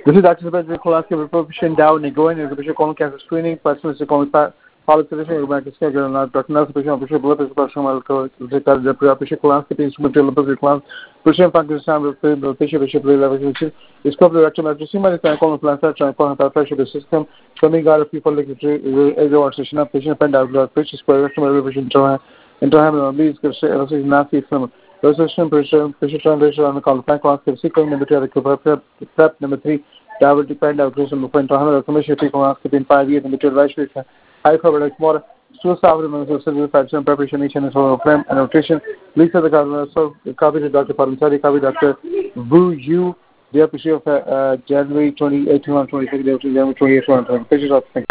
This is Dr. Sebastian Kolaski, Profession Dow, Negoin, and the Bishop Colon Cancer Screening, President Colon Policy American Schedule, and Dr. Nelson Bishop Lopez, Bishop Kolaski, Instrumental Lopez Class, Bishop Pakistan, Bishop Revolution, Discovery Director, Matrixima, and Colon Planter, Transform the pressure of the system, coming out of people like Azo Station of Patient Penda, Patient Square, Revision, Interham, Leeds, Nazi Film. Resolution pressure translation on the call plan class sequence number 2 prep number 3 will depend on the movement to handle commission people ask in 5 years and material advisory high cover more two thousand preparation each and frame and nutrition Lisa the governor so copy to Dr. Parantari copy Dr. Wu Yu the episode of January 2018 on 26 January 28